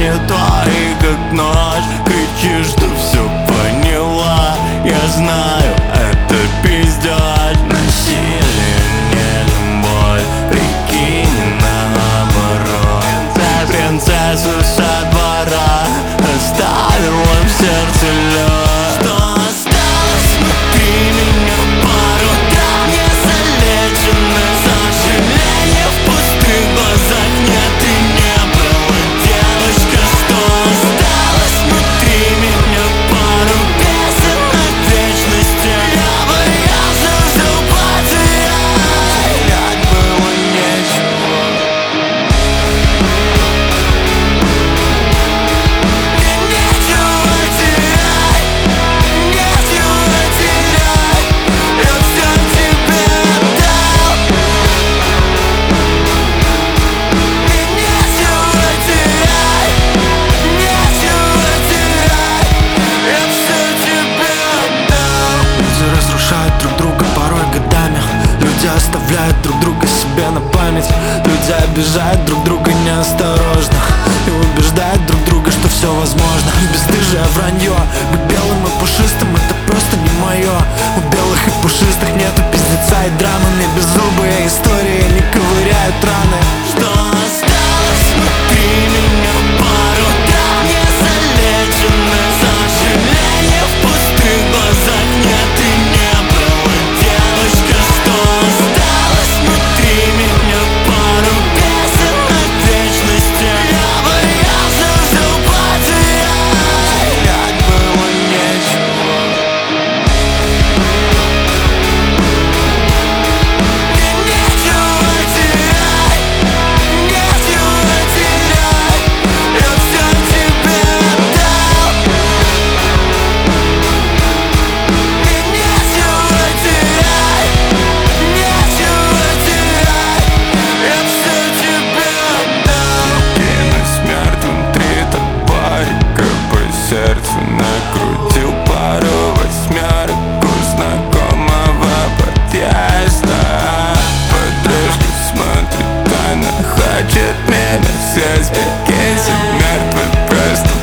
не твои, как ночь. Кричишь, что все поняла. Я знаю, это пиздёж. Насилие не любовь, прикинь наоборот. Принцессу со двора оставила в сердце лед. Что осталось внутри меня? Пару трав незалеченных сожалений в пустых глазах нет и не было. Девочка, что осталось внутри меня? Пару песен от вечности. Я боялся все потерять, терять было нечего. Оставляют друг друга себе на память. Люди обижают друг друга неосторожно и убеждают друг друга, что все возможно. Бесстыжее вранье, быть белым и пушистым — это просто не мое. У белых и пушистых нету пиздеца и драмы. Мне беззубые истории не ковыряют раны. Что осталось внутри меня? Пару трав незалеченных сожалений в пустых глазах нет и не было. Девочка, что осталось внутри меня? Пару песен от вечности. Я боялся все потерять, терять было нечего. Нечего терять, нечего терять. Я все тебе отдал. Нечего терять, нечего терять. Я все тебе отдал. Кинусь мертвым три топорика по сердцу накрутил пару восьмерок у знакомого подъезда. Подружка смотрит, она хочет меня съесть. Прикинься, мертвый просто